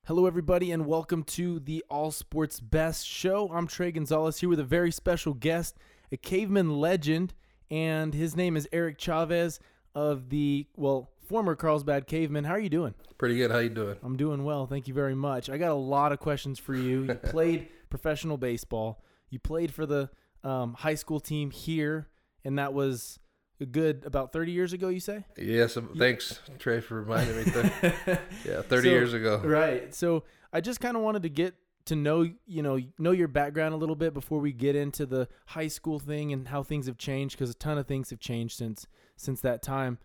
Hello, everybody, and welcome to the All Sports Best Show. I'm Trey Gonzalez here with a very special guest, a caveman legend, and his name is Eric Chavez of the, former Carlsbad Caveman. How are you doing? Pretty good. How you doing? I'm doing well. Thank you very much. I got a lot of questions for you. You played professional baseball. You played for the high school team here, and that was about 30 years ago, you say? Yes. Thanks, Trey, for reminding me. Yeah, 30 years ago. Right. So I just kind of wanted to get to know your background a little bit before we get into the high school thing and how things have changed, because a ton of things have changed since that time.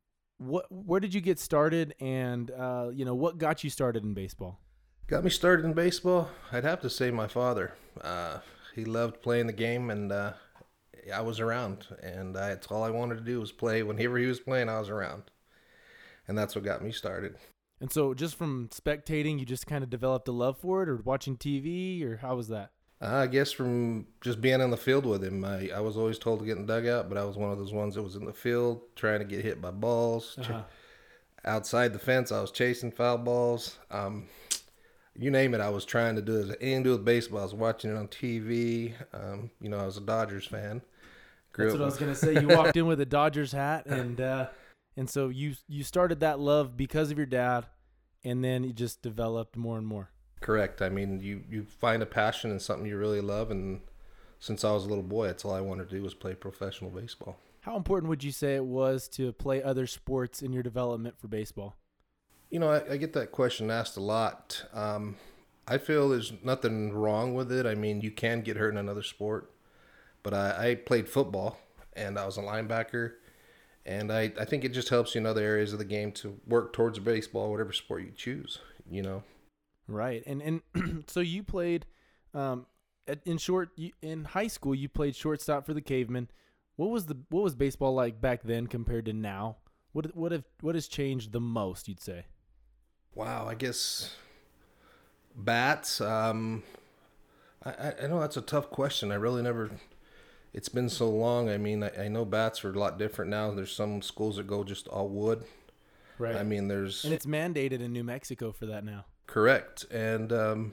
Where did you get started, and what got you started in baseball? Got me started in baseball? I'd have to say my father. He loved playing the game, and I was around, and that's all I wanted to do was play. Whenever he was playing, I was around, and that's what got me started. And so just from spectating, you just kind of developed a love for it, or watching TV, or how was that? I guess from just being on the field with him. I was always told to get in the dugout, but I was one of those ones that was in the field trying to get hit by balls. Outside the fence, I was chasing foul balls. You name it, I was trying to do it. Anything to do with baseball, I was watching it on TV. I was a Dodgers fan. That's what I was going to say. You walked in with a Dodgers hat, and so you started that love because of your dad, and then it just developed more and more. Correct. I mean, you find a passion in something you really love, and since I was a little boy, that's all I wanted to do was play professional baseball. How important would you say it was to play other sports in your development for baseball? I get that question asked a lot. I feel there's nothing wrong with it. I mean, you can get hurt in another sport. But I played football, and I was a linebacker, and I think it just helps you in other areas of the game to work towards baseball, whatever sport you choose, Right, and so you played, in high school, you played shortstop for the Cavemen. What was baseball like back then compared to now? What has changed the most, you'd say? Wow, I guess bats. I know that's a tough question. I really never. It's been so long. I mean, I know bats are a lot different now. There's some schools that go just all wood. Right. I mean, and it's mandated in New Mexico for that now. Correct. And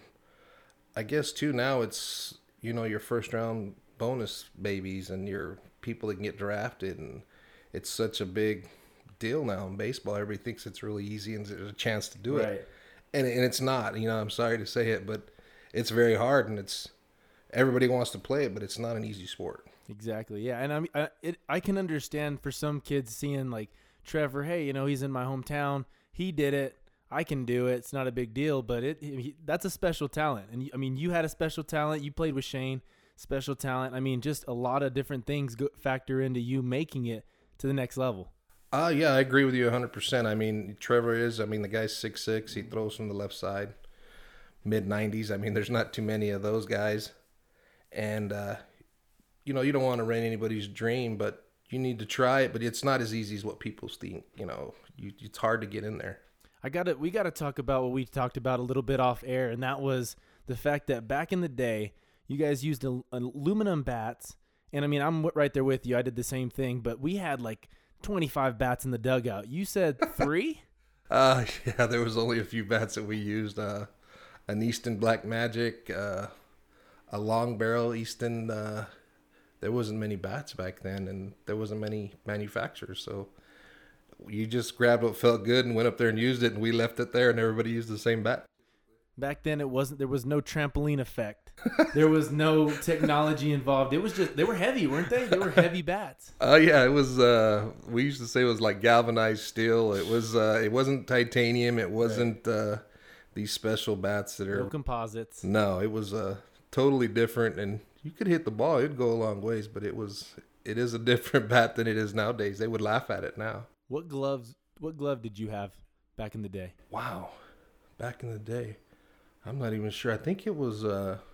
I guess, too, now it's, your first round bonus babies and your people that can get drafted. And it's such a big deal now in baseball. Everybody thinks it's really easy and there's a chance to do it. And it's not. I'm sorry to say it, but it's very hard, and everybody wants to play it, but it's not an easy sport. Exactly. Yeah. And I can understand for some kids seeing like Trevor, hey, he's in my hometown. He did it. I can do it. It's not a big deal, but that's a special talent. And you had a special talent. You played with Shane, special talent. I mean, just a lot of different things factor into you making it to the next level. Yeah, I agree with you 100%. I mean, Trevor the guy's 6'6". He throws from the left side, mid-90s. I mean, there's not too many of those guys. And, you don't want to rain anybody's dream, but you need to try it. But it's not as easy as what people think. It's hard to get in there. We got to talk about what we talked about a little bit off air, and that was the fact that back in the day, you guys used aluminum bats. And, I mean, I'm right there with you. I did the same thing, but we had like 25 bats in the dugout. You said 3? Yeah, there was only a few bats that we used. An Easton Black Magic, a long barrel Easton. There wasn't many bats back then, and there wasn't many manufacturers. So you just grabbed what felt good and went up there and used it, and we left it there, and everybody used the same bat. Back then, there was no trampoline effect. There was no technology involved. It was just, they were heavy, weren't they? They were heavy bats. Yeah, it was. We used to say it was like galvanized steel. It was. It wasn't titanium. It wasn't these special bats that are no composites. No, it was totally different, and you could hit the ball. It'd go a long ways, but it is a different bat than it is nowadays. They would laugh at it now. What glove did you have back in the day? Wow, back in the day. I'm not even sure. I think it was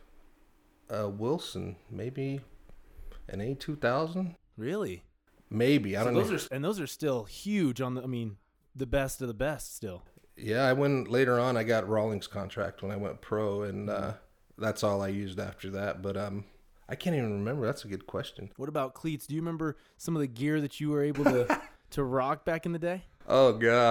Wilson, maybe an A2000. Really? Maybe. I don't know. Those are still huge the best of the best still. Yeah, I went later on. I got Rawlings contract when I went pro, and that's all I used after that. But I can't even remember. That's a good question. What about cleats? Do you remember some of the gear that you were able to rock back in the day? Oh, God.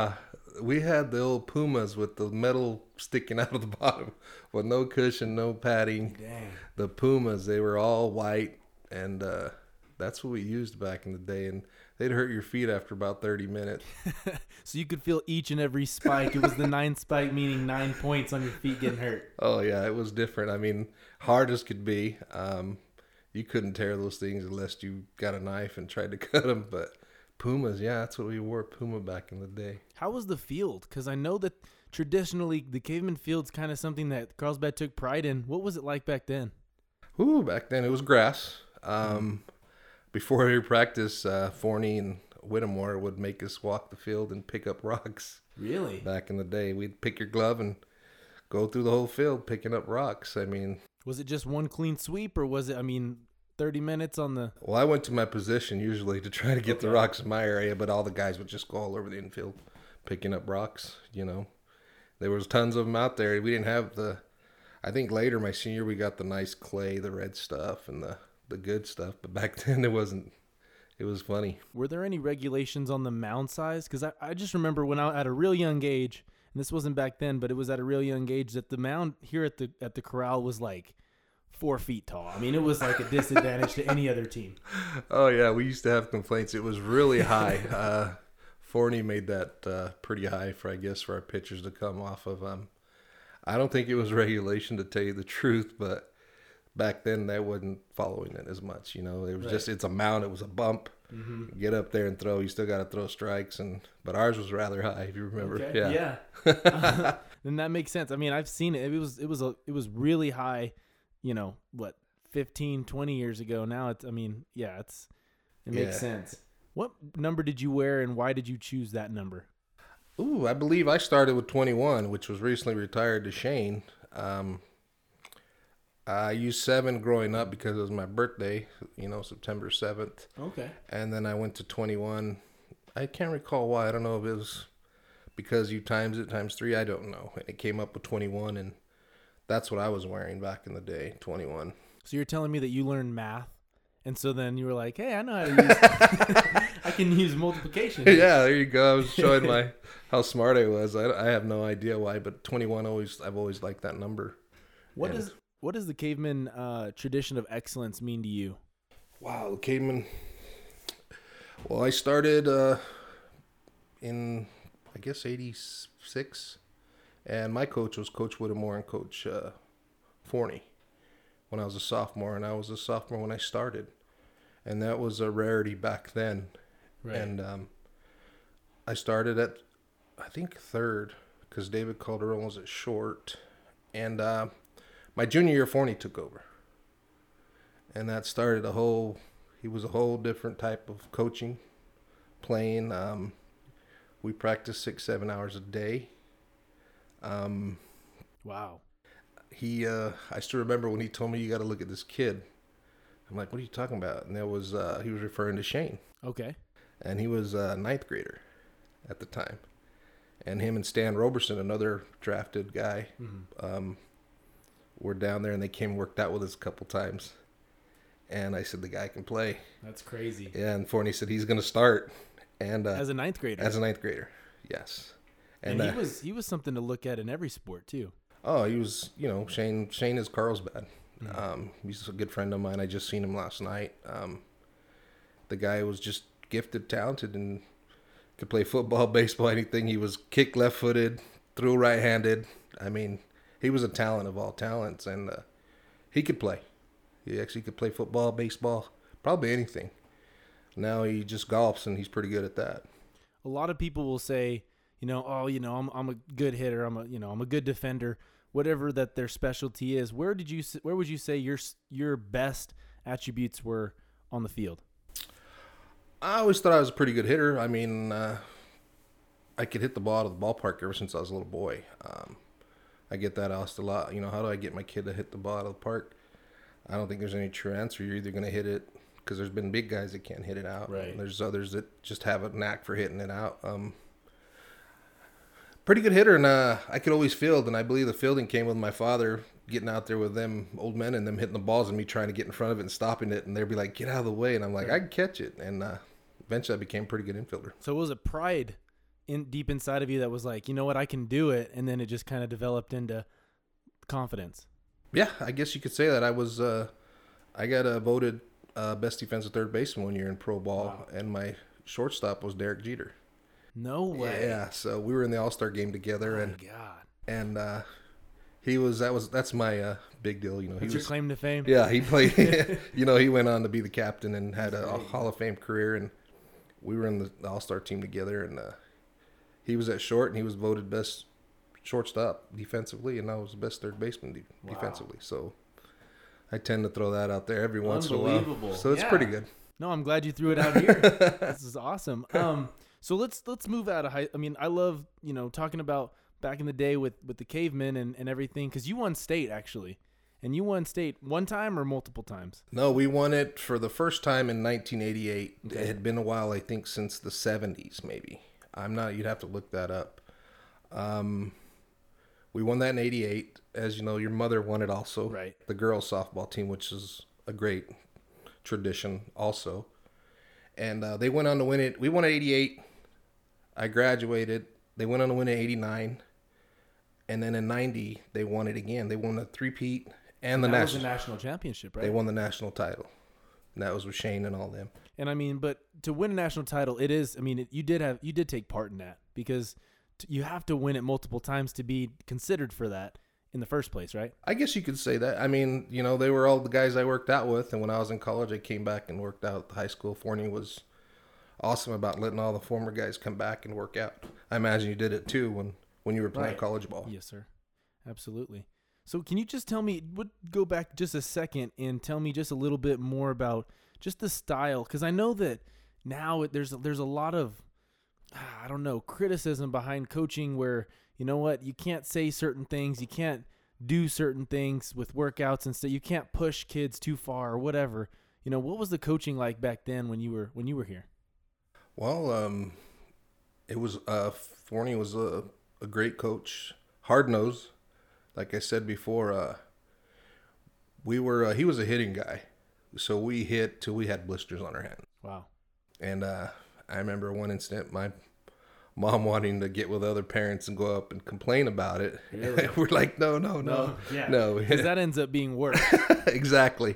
We had the old Pumas with the metal sticking out of the bottom with no cushion, no padding. Dang. The Pumas, they were all white, and that's what we used back in the day. And they'd hurt your feet after about 30 minutes. So you could feel each and every spike. It was the 9 spike, meaning 9 points on your feet getting hurt. Oh, yeah, it was different. I mean, hard as could be. You couldn't tear those things unless you got a knife and tried to cut them. But Pumas, yeah, that's what we wore, Puma back in the day. How was the field? Because I know that traditionally the Caveman Field's kind of something that Carlsbad took pride in. What was it like back then? Ooh, back then it was grass. Before every practice, Forney and Whittemore would make us walk the field and pick up rocks. Really? Back in the day, we'd pick your glove and go through the whole field picking up rocks. I mean, Was it just one clean sweep, or was it, 30 minutes on the... well, I went to my position usually to try to get the rocks in my area, but all the guys would just go all over the infield picking up rocks, you know. There was tons of them out there. We didn't have I think later, my senior, we got the nice clay, the red stuff, and the good stuff. But back then, it was funny. Were there any regulations on the mound size? Because I just remember when I at a real young age, and this wasn't back then, but it was at a real young age, that the mound here at the corral was like 4 feet tall. It was like a disadvantage to any other team. Oh, yeah, we used to have complaints. It was really high. Forney made that pretty high for our pitchers to come off of. I don't think it was regulation, to tell you the truth, but back then they wasn't following it as much. You know, it was just, it's a mound, it was a bump. Mm-hmm. Get up there and throw. You still got to throw strikes, but ours was rather high, if you remember. Okay. Yeah. Then that makes sense. I've seen it. It was really high. 15, 20 years ago. Now it makes sense. What number did you wear, and why did you choose that number? Ooh, I believe I started with 21, which was recently retired to Shane. I used 7 growing up because it was my birthday, September 7th. Okay. And then I went to 21. I can't recall why. I don't know if it was because you times it times 3. I don't know. And it came up with 21, and that's what I was wearing back in the day, 21. So you're telling me that you learned math, and so then you were like, hey, I know how to use I can use multiplication. Yeah, there you go. I was showing how smart I was. I have no idea why, but 21 I've always liked that number. What does the Caveman tradition of excellence mean to you? Wow, the Caveman. Well, I started in, I guess, 86, and my coach was Coach Whittemore and Coach Forney when I was a sophomore, and I was a sophomore when I started. And that was a rarity back then. Right. And I started at, I think, 3rd, because David Calderon was at short. And my junior year, Forney took over. And that started he was a whole different type of coaching, playing. We practiced 6-7 hours a day. Wow. I still remember when he told me, you got to look at this kid. I'm like, what are you talking about? And he was referring to Shane. Okay. And he was a 9th grader at the time. And him and Stan Roberson, another drafted guy, were down there, and they came and worked out with us a couple times. And I said, the guy can play. That's crazy. Yeah, and Forney said he's going to start. And as a 9th grader? As a 9th grader, yes. And he was something to look at in every sport, too. Oh, he was, Shane is Carlsbad. He's a good friend of mine. I just seen him last night. The guy was just gifted, talented, and could play football, baseball, anything. He was kick left-footed, threw right-handed. He was a talent of all talents, and he could play. He actually could play football, baseball, probably anything. Now he just golfs, and he's pretty good at that. A lot of people will say, I'm a good hitter. I'm a good defender. Whatever that their specialty is. Where would you say your best attributes were on the field? I always thought I was a pretty good hitter. I could hit the ball out of the ballpark ever since I was a little boy. I get that asked a lot. How do I get my kid to hit the ball out of the park? I don't think there's any true answer. You're either going to hit it, because there's been big guys that can't hit it out. Right. And there's others that just have a knack for hitting it out. Pretty good hitter, and I could always field, and I believe the fielding came with my father getting out there with them old men and them hitting the balls and me trying to get in front of it and stopping it, and they'd be like, get out of the way, and I'm like, I can catch it, and eventually I became a pretty good infielder. So was it pride deep inside of you that was like, you know what, I can do it, and then it just kind of developed into confidence? Yeah, I guess you could say that. I got voted best defensive third baseman one year in pro ball, Wow. and my shortstop was Derek Jeter. No way. Yeah, so we were in the All-Star game together, Oh and my God. that's my big deal. You know, That's your claim to fame? yeah, he played. You know, he went on to be the captain and had a great. Hall of Fame career, and we were in the All-Star team together, and he was at short, and he was voted best shortstop defensively, and I was the best third baseman defensively. So I tend to throw that out there every once in a while. Unbelievable. So it's Yeah. pretty good. No, I'm glad you threw it out here. This is awesome. So let's move out of high. I mean, I love, you know, talking about back in the day with the cavemen and everything, because you won state actually, and you won state one time or multiple times. No, we won it for the first time in 1988. Okay. It had been a while, I think, since the 70s, maybe. I'm not. You'd have to look that up. We won that in '88. As you know, your mother won it also. Right. The girls softball team, which is a great tradition, also. And they went on to win it. We won at '88. I graduated. They went on to win it in '89. And then in '90, they won it again. They won a three-peat and the That was national. the national championship, right? They won the national title. And that was with Shane and all them. And I mean, but to win a national title, it is. I mean, you did take part in that, because you have to win it multiple times to be considered for that in the first place, right? I guess you could say that. I mean, you know, they were all the guys I worked out with, and when I was in college, I came back and worked out at the high school. Forney was awesome about letting all the former guys come back and work out. I imagine you did it too when you were playing Right. college ball. Yes, sir. Absolutely. So can you just tell me, go back just a second and tell me just a little bit more about just the style? Because I know that now there's a lot of, I don't know, criticism behind coaching where, you know what, you can't say certain things, you can't do certain things with workouts and stuff, you can't push kids too far or whatever. You know, what was the coaching like back then when you were here? Well, it was Forney was a great coach, hard nosed. Like I said before, he was a hitting guy, so we hit till we had blisters on our hand. Wow. And I remember one incident, my mom wanting to get with other parents and go up and complain about it. Really? We're like, no. Yeah. No. Because that ends up being worse. Exactly.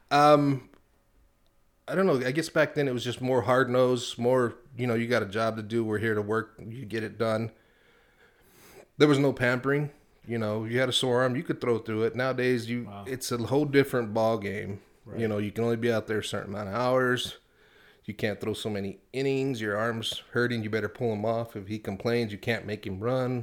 I don't know. I guess back then it was just more hard nosed, more, you know, you got a job to do. We're here to work. You get it done. There was no pampering. You know, you had a sore arm, you could throw through it. Nowadays, Wow. it's a whole different ball game. Right. You know, you can only be out there a certain amount of hours. You can't throw so many innings. Your arm's hurting. You better pull him off. If he complains, you can't make him run.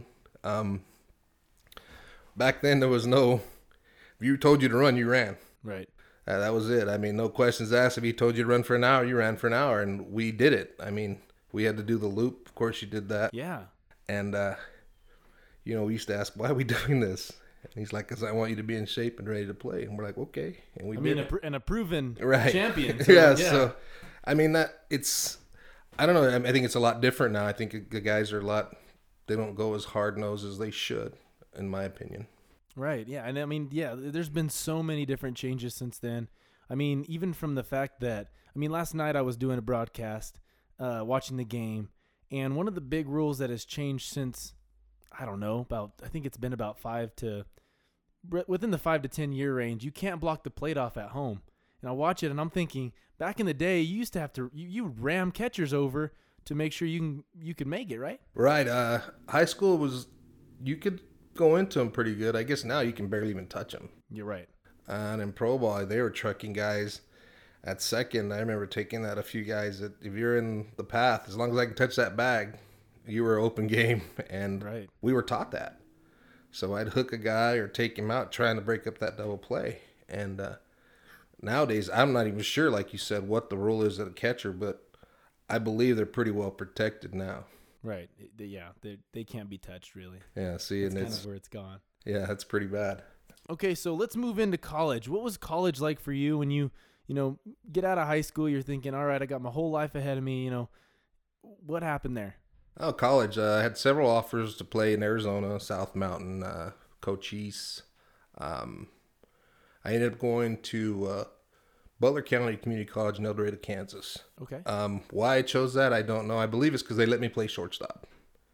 Back then, there was no, if you told you to run, you ran. Right. That was it. I mean, no questions asked. If he told you to run for an hour, you ran for an hour, and we did it. I mean, we had to do the loop. Of course, you did that. Yeah. And, you know, we used to ask, why are we doing this? And he's like, because I want you to be in shape and ready to play. And we're like, okay. And we I did mean, it. a proven Right. champion. So, Yeah, so, I mean, I don't know. I think it's a lot different now. I think the guys are they don't go as hard-nosed as they should, in my opinion. Right. Yeah. And I mean, yeah, there's been so many different changes since then. I mean, even from the fact that, last night I was doing a broadcast, watching the game, and one of the big rules that has changed since, I don't know, I think it's been about within the 5 to 10 year range, you can't block the plate off at home. And I watch it and I'm thinking, back in the day, you used to have to, you ram catchers over to make sure you could make it, right? Right. High school you could go into them pretty good. I guess now you can barely even touch them. You're right. And in pro ball, they were trucking guys at second. I remember taking that a few guys that if you're in the path, as long as I can touch that bag, you were open game. And Right. we were taught that. So I'd hook a guy or take him out trying to break up that double play. And nowadays, I'm not even sure, like you said, what the rule is at a catcher, but I believe they're pretty well protected now. Right. They can't be touched, really. Yeah, see, That's and kind of where it's gone. yeah, that's pretty bad. Okay, so let's move into college. What was college like for you when you get out of high school? You're thinking, all right, I got my whole life ahead of me. What happened there? Oh, college. I had several offers to play in Arizona, South Mountain, Cochise. I ended up going to Butler County Community College in El Dorado, Kansas. Okay. Why I chose that, I don't know. I believe it's because they let me play shortstop.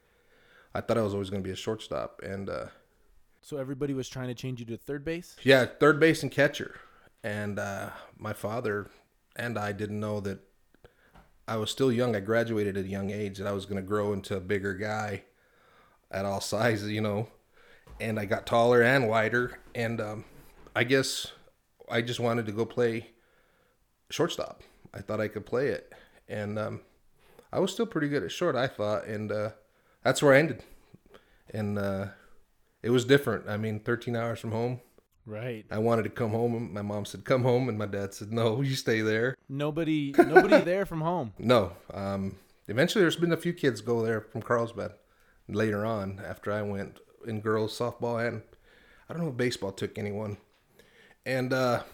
I thought I was always going to be a shortstop. And So everybody was trying to change you to third base? yeah, third base and catcher. And my father and I didn't know that I was still young. I graduated at a young age, and I was going to grow into a bigger guy at all sizes, And I got taller and wider. And I guess I just wanted to go play shortstop. I thought I could play it. And I was still pretty good at short, I thought. And that's where I ended. And it was different. 13 hours from home. Right. I wanted to come home, and my mom said, "Come home," and my dad said, "No, you stay there." Nobody there from home. No. Eventually, there's been a few kids go there from Carlsbad later on after I went in girls softball, and I don't know if baseball took anyone. And I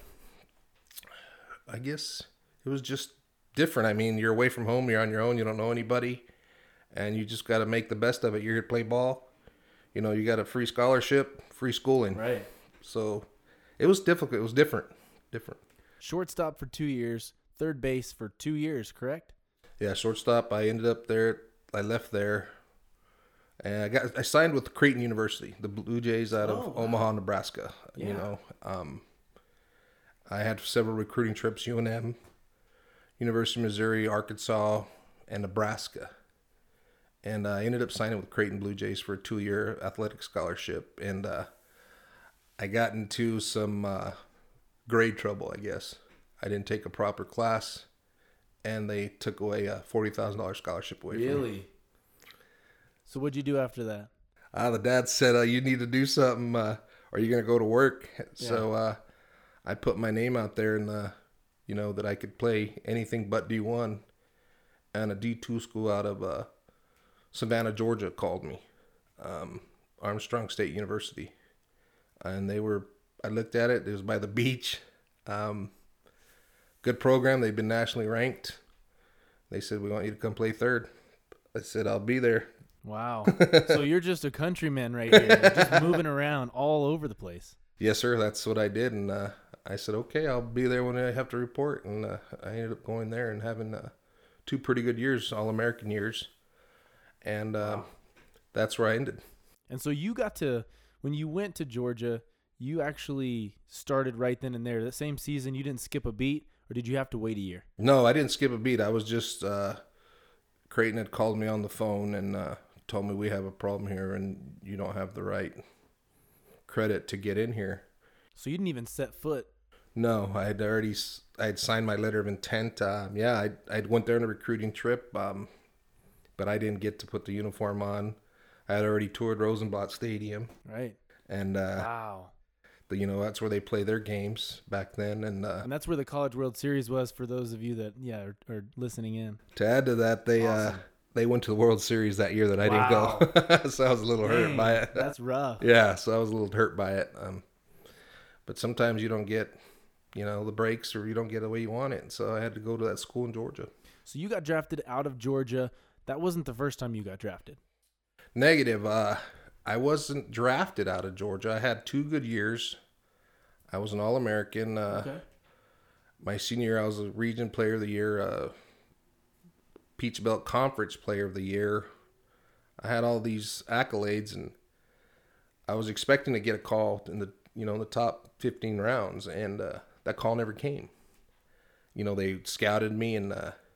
guess it was just different. You're away from home, you're on your own, you don't know anybody, and you just got to make the best of it. You're here to play ball. You got a free scholarship, free schooling. Right. So it was difficult. It was different. Shortstop for 2 years, third base for 2 years, correct? Yeah, shortstop. I ended up there. I left there, and I signed with Creighton University, the Blue Jays out of Omaha, Nebraska. Yeah. I had several recruiting trips: UNM, University of Missouri, Arkansas, and Nebraska. And I ended up signing with Creighton Blue Jays for a 2-year athletic scholarship, and I got into some grade trouble, I guess. I didn't take a proper class, and they took away a $40,000 scholarship away from me. Really? So what'd you do after that? The dad said, you need to do something, or you're going to go to work. Yeah. So I put my name out there, and that I could play anything but D1. And a D2 school out of Savannah, Georgia called me, Armstrong State University. And I looked at it. It was by the beach. Good program. They've been nationally ranked. They said, "We want you to come play third." I said, "I'll be there." Wow. So you're just a countryman right here, just moving around all over the place. Yes, sir. That's what I did. And I said, "Okay, I'll be there when I have to report." And I ended up going there and having 2 pretty good years, All-American years. And that's where I ended. And so you got to... When you went to Georgia, you actually started right then and there. That same season, you didn't skip a beat, or did you have to wait a year? No, I didn't skip a beat. I was just Creighton had called me on the phone and told me, "We have a problem here, and you don't have the right credit to get in here." So you didn't even set foot. No, I had signed my letter of intent. I went there on a recruiting trip, but I didn't get to put the uniform on. I had already toured Rosenblatt Stadium. Right. And wow. That's where they play their games back then. And that's where the College World Series was for those of you that are listening in. To add to that, they went to the World Series that year that I didn't go. So I was a little hurt by it. That's rough. Yeah, so I was a little hurt by it. But sometimes you don't get, the breaks, or you don't get the way you want it. So I had to go to that school in Georgia. So you got drafted out of Georgia. That wasn't the first time you got drafted. Negative. I wasn't drafted out of Georgia. I had 2 good years. I was an All-American. Okay. My senior year, I was a Region Player of the Year, Peach Belt Conference Player of the Year. I had all these accolades, and I was expecting to get a call in the top 15 rounds, and that call never came. They scouted me, and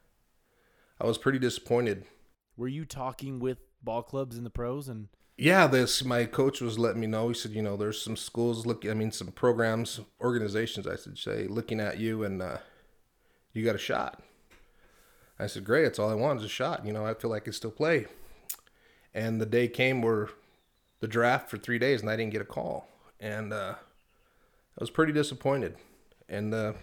I was pretty disappointed. Were you talking with ball clubs in the pros? And yeah, my coach was letting me know. He said, there's some schools some programs, organizations, I should say, looking at you, and you got a shot. I said, great, that's all I want is a shot. I feel like I could still play. And the day came where the draft for 3 days, and I didn't get a call. And I was pretty disappointed. And the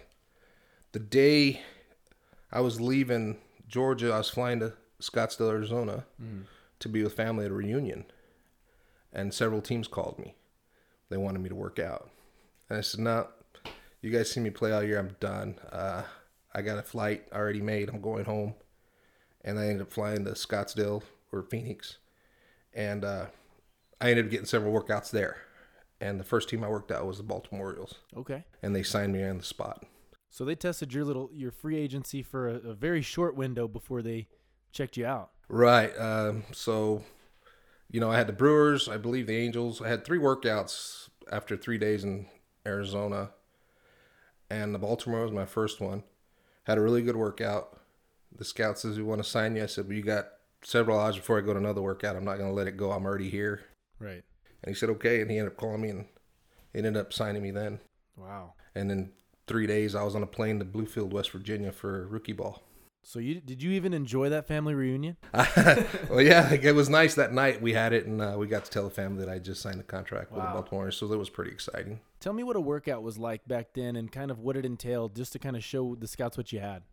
day I was leaving Georgia, I was flying to Scottsdale, Arizona to be with family at a reunion. And several teams called me. They wanted me to work out. And I said, "No, you guys see me play all year, I'm done. I got a flight already made. I'm going home." And I ended up flying to Scottsdale or Phoenix. And I ended up getting several workouts there. And the first team I worked out was the Baltimore Orioles. Okay. And they signed me on the spot. So they tested your free agency for a very short window before they checked you out. Right. So, I had the Brewers, I believe the Angels. I had 3 workouts after 3 days in Arizona. And the Baltimore was my first one. Had a really good workout. The scout says, we want to sign you. I said, well, you got several hours before I go to another workout. I'm not going to let it go. I'm already here. Right. And he said, okay. And he ended up calling me and he ended up signing me then. Wow. And in 3 days, I was on a plane to Bluefield, West Virginia for rookie ball. So did you even enjoy that family reunion? Well, yeah, it was nice that night. We had it, and we got to tell the family that I just signed a contract with the Baltimore, so that was pretty exciting. Tell me what a workout was like back then and kind of what it entailed, just to kind of show the scouts what you had.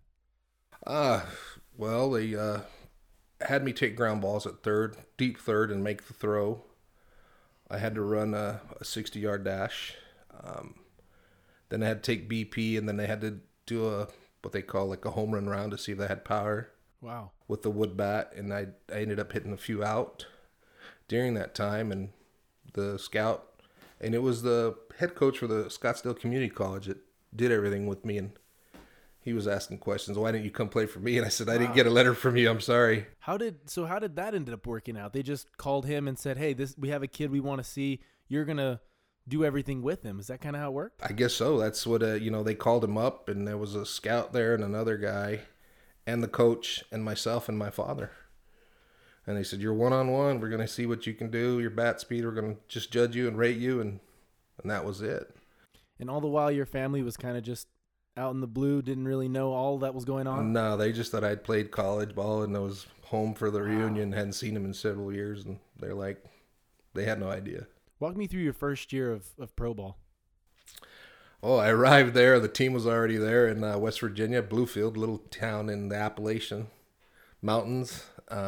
Well, they had me take ground balls at third, deep third, and make the throw. I had to run a 60-yard dash. Then I had to take BP, and then they had to do what they call like a home run round to see if they had power. Wow. With the wood bat, and I ended up hitting a few out during that time, and the scout, and it was the head coach for the Scottsdale Community College that did everything with me, and he was asking questions. Why didn't you come play for me? And I said, I didn't get a letter from you. I'm sorry. How did that end up working out? They just called him and said, hey, we have a kid we want to see. You're going to do everything with him. Is that kind of how it worked? I guess so. That's what, they called him up, and there was a scout there and another guy and the coach and myself and my father. And they said, you're one-on-one. We're going to see what you can do, your bat speed. We're going to just judge you and rate you, and that was it. And all the while, your family was kind of just out in the blue, didn't really know all that was going on? No, they just thought I'd played college ball and I was home for the reunion, hadn't seen them in several years, and they're like, they had no idea. Walk me through your first year of pro ball. Oh, I arrived there. The team was already there in West Virginia, Bluefield, little town in the Appalachian Mountains.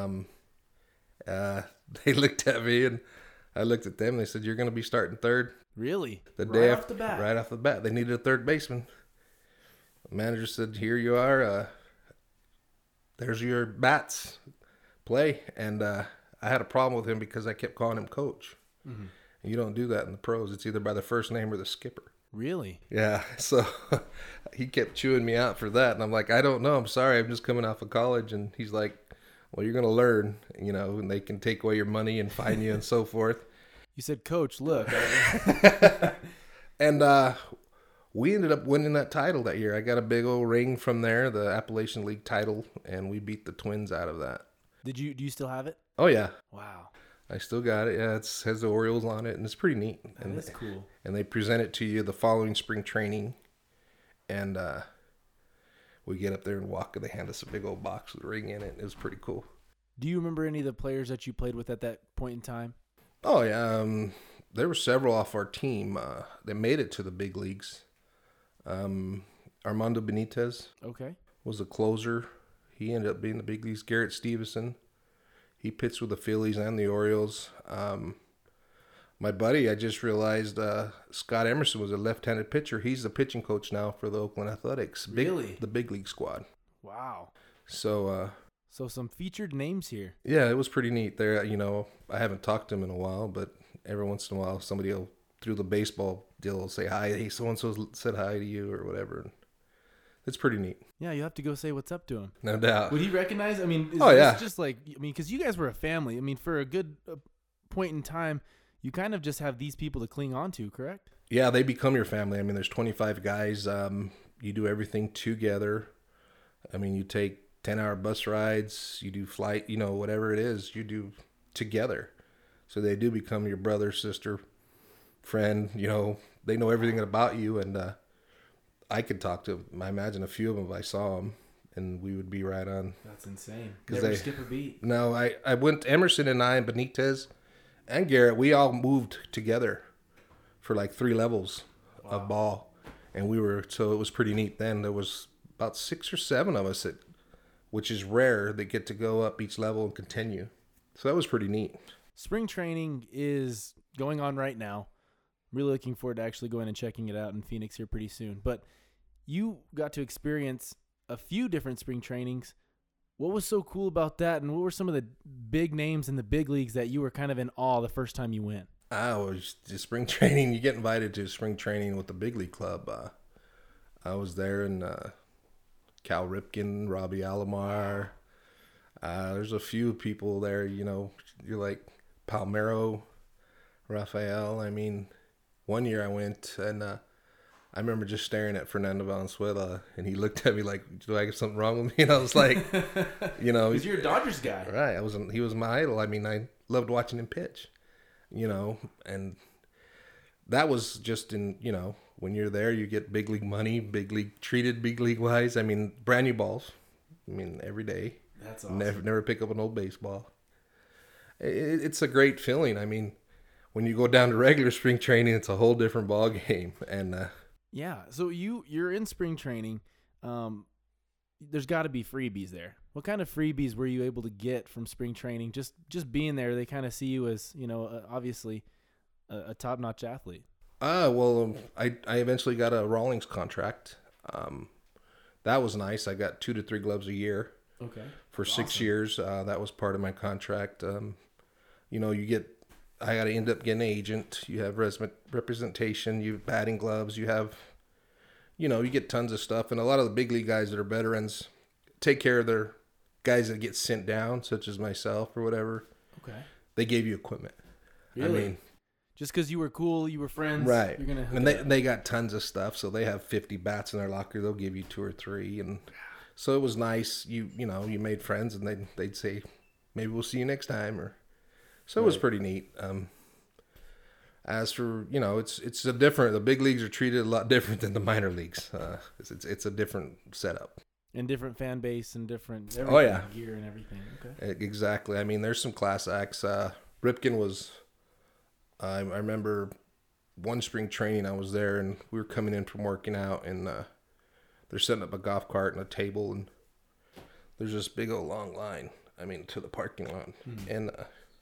They looked at me and I looked at them. They said, you're going to be starting third. Really? Right off the bat. They needed a third baseman. The manager said, here you are. There's your bats. Play. And I had a problem with him because I kept calling him coach. Mm-hmm. You don't do that in the pros. It's either by the first name or the skipper. Really? Yeah. So he kept chewing me out for that. And I'm like, I don't know. I'm sorry. I'm just coming off of college. And he's like, well, you're going to learn, and they can take away your money and fine you and so forth. You said, Coach, look. And we ended up winning that title that year. I got a big old ring from there, the Appalachian League title, and we beat the Twins out of that. Do you still have it? Oh, yeah. Wow. I still got it. Yeah, it has the Orioles on it, and it's pretty neat. That's cool. And they present it to you the following spring training, and we get up there and walk, and they hand us a big old box with a ring in it. It was pretty cool. Do you remember any of the players that you played with at that point in time? Oh, yeah. There were several off our team that made it to the big leagues. Armando Benitez was a closer. He ended up being the big leagues. Garrett Stevenson. He pitched with the Phillies and the Orioles. My buddy, I just realized Scott Emerson was a left-handed pitcher. He's the pitching coach now for the Oakland Athletics. Really? The big league squad. Wow. So some featured names here. Yeah, it was pretty neat. There, I haven't talked to him in a while, but every once in a while somebody will, through the baseball deal, will say, hi, hey, so-and-so said hi to you or whatever. It's pretty neat. Yeah, you have to go say what's up to him. No doubt. Would he recognize? I mean, yeah. Just like, because you guys were a family. I mean, for a good point in time, you kind of just have these people to cling on to, correct? Yeah, they become your family. I mean, there's 25 guys. You do everything together. I mean, you take 10-hour bus rides. You do flight, whatever it is, you do together. So they do become your brother, sister, friend. They know everything about you, and I could talk to, I imagine, a few of them if I saw them, and we would be right on. That's insane. Never skip a beat. No, I went, Emerson and I and Benitez and Garrett, we all moved together for like 3 levels of ball. And so it was pretty neat then. There was about 6 or 7 of us, which is rare, that get to go up each level and continue. So that was pretty neat. Spring training is going on right now. Really looking forward to actually going and checking it out in Phoenix here pretty soon. But you got to experience a few different spring trainings. What was so cool about that, and what were some of the big names in the big leagues that you were kind of in awe the first time you went? Was just spring training. You get invited to spring training with the big league club. I was there, and Cal Ripken, Robbie Alomar. There's a few people there, you're like, Palmero, Rafael. I mean, one year I went and I remember just staring at Fernando Valenzuela, and he looked at me like, "Do I have something wrong with me?" And I was like, you know, because you're a Dodgers guy, right? He was my idol. I mean, I loved watching him pitch, you know, and that was just in, you know, when you're there, you get big league money, big league treated, big league wise. I mean, brand new balls. I mean, every day. That's awesome. Never pick up an old baseball. It's a great feeling. I mean, when you go down to regular spring training, it's a whole different ball game, and. Yeah, so you're in spring training. There's got to be freebies there. What kind of freebies were you able to get from spring training? Just being there, they kind of see you as, you know, obviously a top-notch athlete. Well, I eventually got a Rawlings contract. That was nice. I got 2 to 3 gloves a year. Okay. For 6 years. That was part of my contract. You know, I got to end up getting an agent. You have representation. You have batting gloves. You have, you know, you get tons of stuff. And a lot of the big league guys that are veterans take care of their guys that get sent down, such as myself or whatever. Okay. They gave you equipment. Really? I mean, just because you were cool, you were friends, right? You're gonna and they got tons of stuff. So they have 50 bats in their locker. They'll give you 2 or 3, and so it was nice. You know, you made friends, and they'd say, maybe we'll see you next time, or. So it was pretty neat. As for, you know, it's a different. The big leagues are treated a lot different than the minor leagues. It's a different setup. And different fan base and different gear and everything. Okay. Exactly. I mean, there's some class acts. Ripken was. I remember one spring training I was there, and we were coming in from working out, and they're setting up a golf cart and a table, and there's this big old long line. I mean, to the parking lot, and.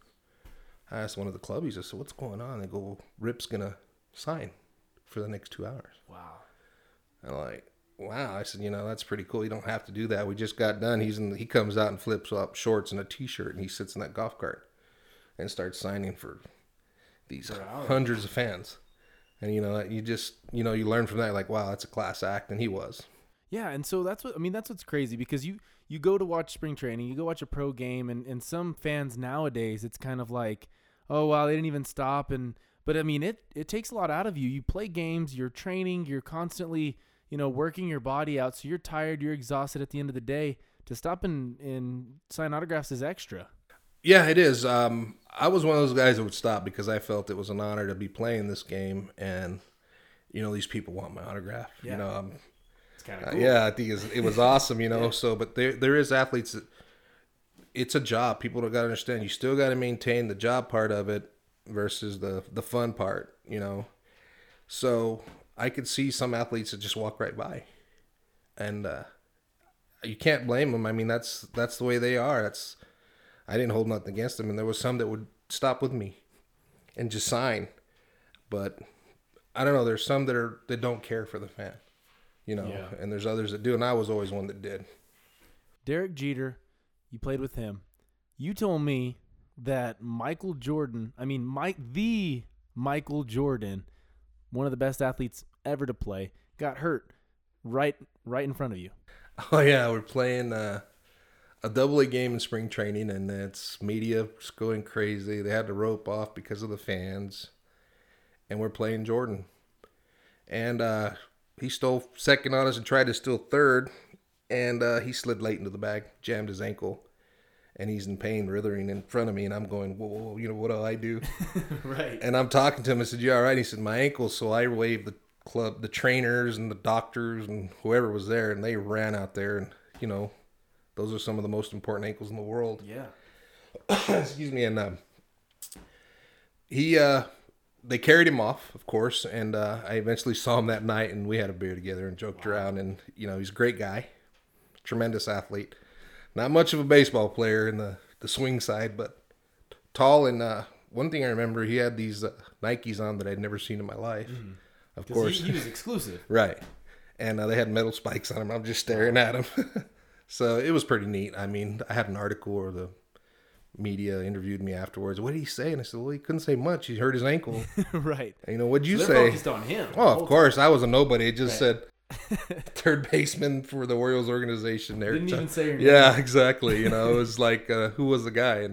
I asked one of the clubbies, I said, "What's going on?" They go, "Well, Rip's going to sign for the next 2 hours." Wow. I'm like, wow. I said, you know, that's pretty cool. You don't have to do that. We just got done. He comes out and flips up shorts and a T-shirt, and he sits in that golf cart and starts signing for these hundreds of fans. And, you know, you just, you know, you learn from that, like, wow, that's a class act, and he was. Yeah, and so that's what's crazy, because you go to watch spring training, you go watch a pro game, and some fans nowadays, it's kind of like, oh, wow, they didn't even stop. But I mean, it takes a lot out of you. You play games, you're training, you're constantly, you know, working your body out. So you're tired, you're exhausted at the end of the day. To stop and sign autographs is extra. Yeah, it is. I was one of those guys that would stop because I felt it was an honor to be playing this game. And, you know, these people want my autograph. Yeah. You know, it's kind of cool. Yeah, I think it was awesome, you know. Yeah. So, but there is athletes that, it's a job. People don't got to understand. You still got to maintain the job part of it versus the fun part, you know. So I could see some athletes that just walk right by, and you can't blame them. I mean, that's the way they are. I didn't hold nothing against them, and there was some that would stop with me and just sign. But I don't know. There's some that don't care for the fan, you know, and there's others that do. And I was always one that did. Derek Jeter. You played with him. You told me that Michael Jordan, the Michael Jordan, one of the best athletes ever to play, got hurt right in front of you. Oh, yeah. We're playing a AA game in spring training, and it's media was going crazy. They had to rope off because of the fans, and we're playing Jordan. And he stole second on us and tried to steal third. And he slid late into the bag, jammed his ankle, and he's in pain, writhing in front of me. And I'm going, whoa, you know, what do I do? Right. And I'm talking to him. I said, "You all right?" He said, "My ankle." So I waved the trainers and the doctors and whoever was there, and they ran out there. And, you know, those are some of the most important ankles in the world. Yeah. Excuse me. And they carried him off, of course. And I eventually saw him that night, and we had a beer together and joked around. And, you know, he's a great guy. Tremendous athlete. Not much of a baseball player in the swing side, but tall. And one thing I remember, he had these Nikes on that I'd never seen in my life. Mm-hmm. Of course. He was exclusive. Right. And they had metal spikes on them. I'm just staring at them. So it was pretty neat. I mean, I had an article where the media interviewed me afterwards. "What did he say?" And I said, "Well, he couldn't say much. He hurt his ankle." Right. And, you know, what'd you so say? They're focused on him. Oh, of course. I was a nobody. It just said third baseman for the Orioles organization. Didn't even say your name. Yeah, exactly. You know, it was like, who was the guy?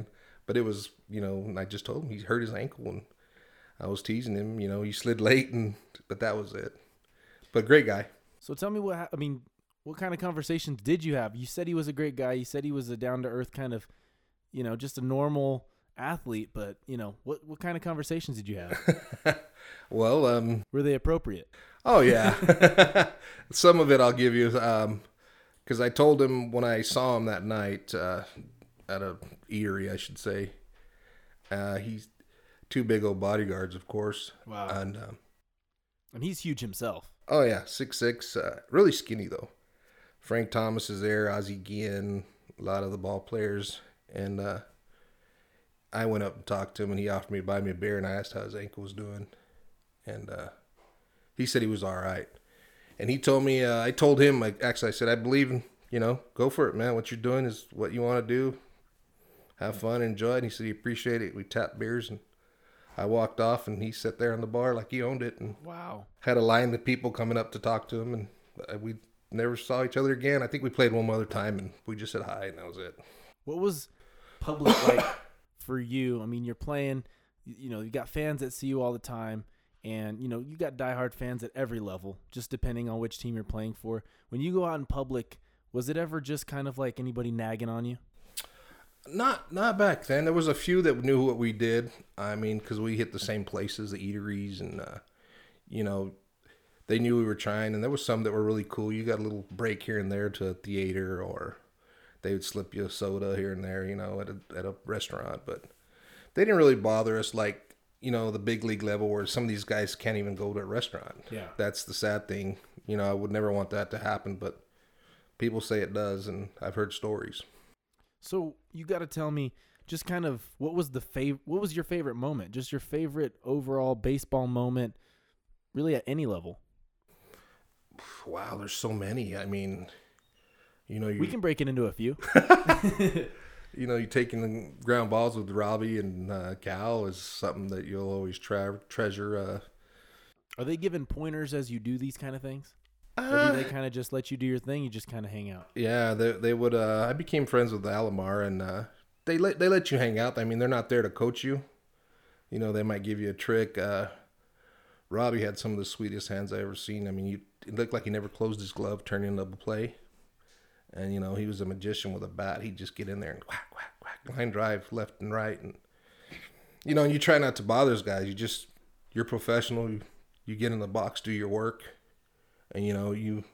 But it was, and I just told him he hurt his ankle, and I was teasing him. He slid late, but that was it. But great guy. So tell me what kind of conversations did you have? You said he was a great guy. You said he was a down-to-earth kind of, just a normal athlete. But, what kind of conversations did you have? Well, were they appropriate? Oh, yeah. Some of it I'll give you, because I told him when I saw him that night at a eatery, I should say. He's two big old bodyguards, of course. Wow. And he's huge himself. Oh, yeah, 6'6", really skinny, though. Frank Thomas is there, Ozzie Guillen, a lot of the ball players. And I went up and talked to him, and he offered me to buy me a beer, and I asked how his ankle was doing. And he said he was all right. And he told me, I told him, I said, I believe in, go for it, man. What you're doing is what you want to do. Have fun, enjoy it. And he said he appreciated it. We tapped beers, and I walked off, and he sat there on the bar like he owned it. And wow. Had a line of people coming up to talk to him, and we never saw each other again. I think we played one other time, and we just said hi, and that was it. What was public like for you? I mean, you're playing, you got fans that see you all the time, and, you got diehard fans at every level, just depending on which team you're playing for. When you go out in public, was it ever just kind of like anybody nagging on you? Not back then. There was a few that knew what we did. I mean, because we hit the same places, the eateries, and, they knew we were trying. And there was some that were really cool. You got a little break here and there to a theater, or they would slip you a soda here and there, at a restaurant. But they didn't really bother us like, the big league level where some of these guys can't even go to a restaurant. Yeah. That's the sad thing. I would never want that to happen, but people say it does, and I've heard stories. So you got to tell me just kind of what was your favorite moment? Just your favorite overall baseball moment, really at any level. Wow, there's so many. I mean, we can break it into a few. You taking the ground balls with Robbie and Cal is something that you'll always treasure. Are they giving pointers as you do these kind of things? Or do they kind of just let you do your thing? You just kind of hang out? Yeah, they would. I became friends with Alomar, and they let you hang out. I mean, they're not there to coach you. They might give you a trick. Robbie had some of the sweetest hands I ever seen. I mean, it looked like he never closed his glove, turning in double play. And, he was a magician with a bat. He'd just get in there and whack, whack, whack, line drive left and right. And, and you try not to bother those guys. You're professional. You get in the box, do your work. And, you're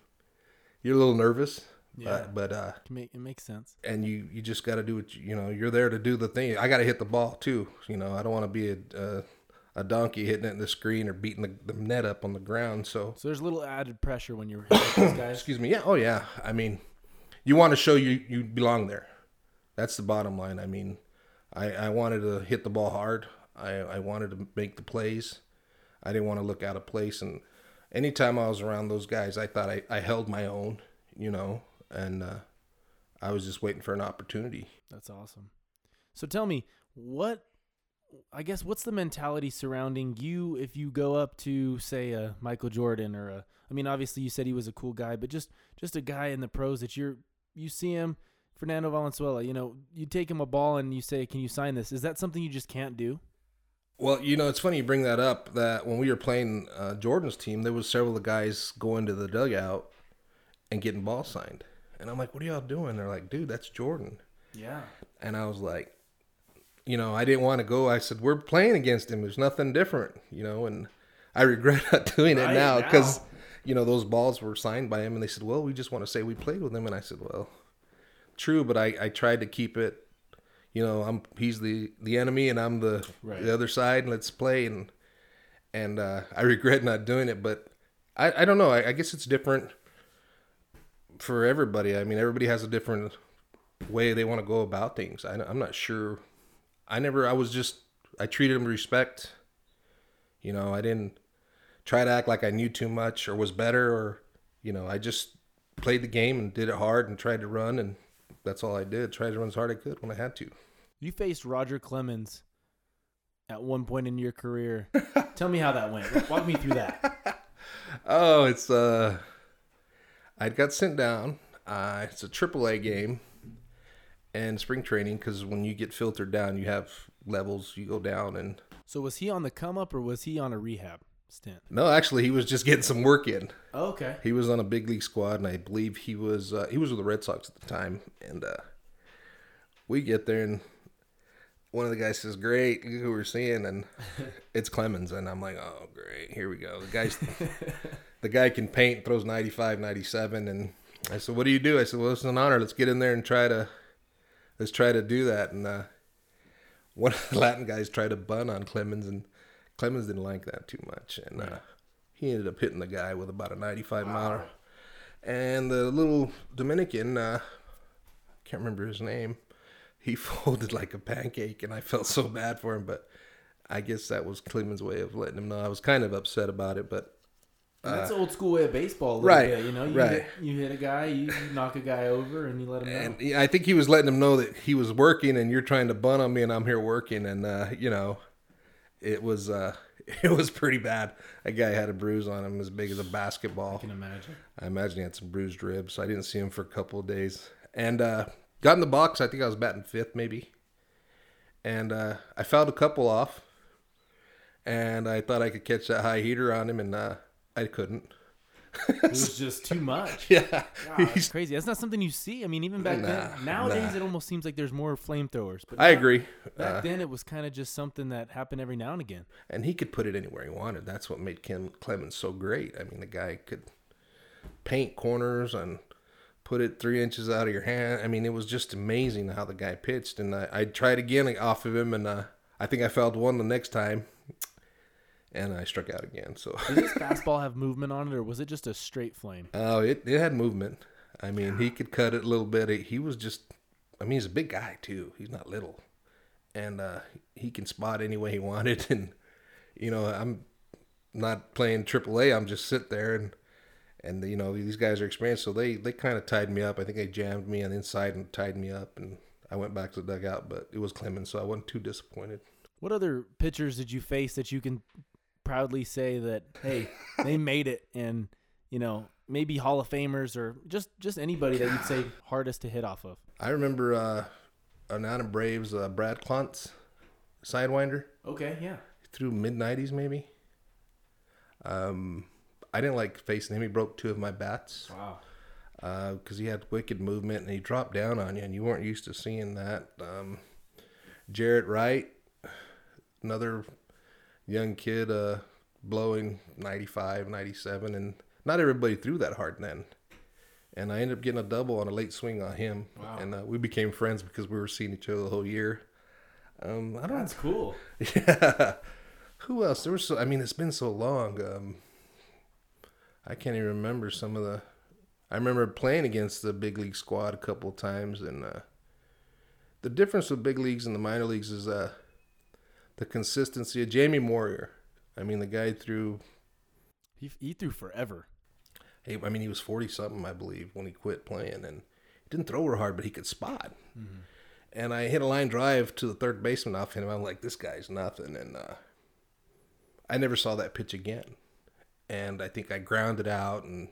a little nervous. Yeah, but it makes sense. And you just got to do what, you're there to do the thing. I got to hit the ball, too. I don't want to be a donkey hitting it in the screen or beating the net up on the ground. So there's a little added pressure when you're hitting these guys. Excuse me. Yeah. Oh, yeah. I mean, you want to show you belong there. That's the bottom line. I mean, I wanted to hit the ball hard. I wanted to make the plays. I didn't want to look out of place. And anytime I was around those guys, I thought I held my own, and I was just waiting for an opportunity. That's awesome. So tell me, what's the mentality surrounding you if you go up to, say, a Michael Jordan or obviously you said he was a cool guy, but just a guy in the pros that you see him, Fernando Valenzuela, you take him a ball and you say, can you sign this? Is that something you just can't do? Well, it's funny you bring that up, that when we were playing Jordan's team, there was several of the guys going to the dugout and getting ball signed. And I'm like, what are y'all doing? They're like, dude, that's Jordan. Yeah. And I was like, I didn't want to go. I said, we're playing against him. There's nothing different, and I regret not doing it now because, those balls were signed by him. And they said, well, we just want to say we played with him. And I said, well, true, but I tried to keep it, he's the enemy and I'm the other side, and let's play. And I regret not doing it, but I don't know. I guess it's different for everybody. I mean, everybody has a different way they want to go about things. I'm not sure. I treated him with respect. I didn't try to act like I knew too much or was better, or, I just played the game and did it hard and tried to run, and that's all I did. Tried to run as hard as I could when I had to. You faced Roger Clemens at one point in your career. Tell me how that went. Walk me through that. Oh, it's I got sent down. It's a AAA game, and spring training, because when you get filtered down, you have levels, you go down. And So was he on the come up or was he on a rehab stint? no, actually, he was just getting some work in. Oh, okay. He was on a big league squad, and I believe he was with the Red Sox at the time. And we get there, and one of the guys says, "Great, look who we're seeing," and it's Clemens. And I'm like, "Oh, great, here we go." The guy can paint, throws 95, 97, and I said, "What do you do?" I said, "Well, it's an honor. Let's get in there and try to do that." And one of the Latin guys tried to bunt on Clemens, and Clemens didn't like that too much, and he ended up hitting the guy with about a 95 miler. And the little Dominican, can't remember his name, he folded like a pancake, and I felt so bad for him, but I guess that was Clemens' way of letting him know. I was kind of upset about it, but And that's the old school way of baseball, a little right, bit. You know, you hit a guy, you knock a guy over, and you let him know. And I think he was letting him know that he was working, and you're trying to bunt on me, and I'm here working, and it was pretty bad. That guy had a bruise on him as big as a basketball. I can imagine. I imagine he had some bruised ribs. I didn't see him for a couple of days, and got in the box. I think I was batting fifth, maybe, and I fouled a couple off, and I thought I could catch that high heater on him, and I couldn't. It was just too much. Yeah. God, that's crazy. That's not something you see. I mean, even back then. Nowadays, it almost seems like there's more flamethrowers. But I agree. Back then, it was kind of just something that happened every now and again. And he could put it anywhere he wanted. That's what made Clemens so great. I mean, the guy could paint corners and put it 3 inches out of your hand. I mean, it was just amazing how the guy pitched. And I tried again off of him, and I think I fouled one the next time. And I struck out again. So did this fastball have movement on it, or was it just a straight flame? Oh, it had movement. I mean, he could cut it a little bit. He was just, I mean, he's a big guy too. He's not little, and he can spot any way he wanted. And I'm not playing AAA. I'm just sit there, and these guys are experienced, so they kind of tied me up. I think they jammed me on the inside and tied me up, and I went back to the dugout. But it was Clemens, so I wasn't too disappointed. What other pitchers did you face that you can proudly say that, hey, they made it, and maybe Hall of Famers or just anybody that you'd say hardest to hit off of? I remember an Atlanta Braves Brad Klontz sidewinder. Okay, yeah. Through mid-90s maybe. I didn't like facing him. He broke 2 of my bats. Wow. Because he had wicked movement, and he dropped down on you, and you weren't used to seeing that. Jarrett Wright, another young kid, blowing 95, 97, and not everybody threw that hard then. And I ended up getting a double on a late swing on him. Wow. And we became friends because we were seeing each other the whole year. That's cool. Yeah. Who else? It's been so long. I can't even remember some of the. I remember playing against the big league squad a couple of times, and the difference with big leagues and the minor leagues is the consistency of Jamie Moyer. I mean, the guy threw. He threw forever. He was 40-something, I believe, when he quit playing, and he didn't throw real hard, but he could spot. Mm-hmm. And I hit a line drive to the third baseman off him. I'm like, this guy's nothing, and I never saw that pitch again. And I think I grounded out, and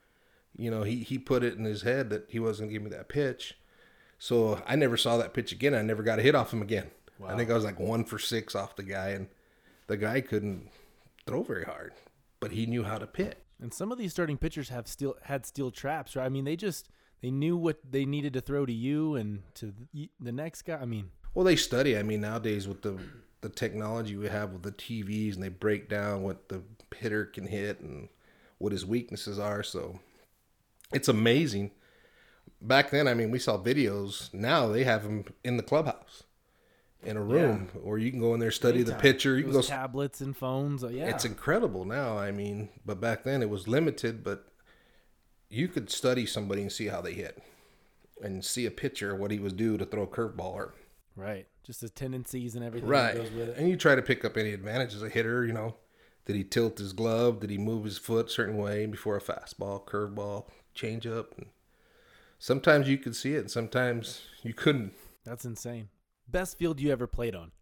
he put it in his head that he wasn't going to give me that pitch. So I never saw that pitch again. I never got a hit off him again. Wow. I think I was like 1 for 6 off the guy, and the guy couldn't throw very hard, but he knew how to pitch. And some of these starting pitchers had steel traps, right? I mean, they knew what they needed to throw to you and to the next guy. I mean, well, they study. I mean, nowadays with the technology we have with the TVs, and they break down what the hitter can hit and what his weaknesses are. So it's amazing. Back then, we saw videos. Now they have them in the clubhouse, in a room, where you can go in there, study the pitcher. You can go tablets and phones. Yeah, it's incredible now. But back then it was limited. But you could study somebody and see how they hit, and see a pitcher what he was due to throw a curveball or right, just the tendencies and everything right. that goes with it. And you try to pick up any advantage as a hitter. Did he tilt his glove? Did he move his foot a certain way before a fastball, curveball, changeup? And sometimes you could see it, and sometimes you couldn't. That's insane. Best field you ever played on?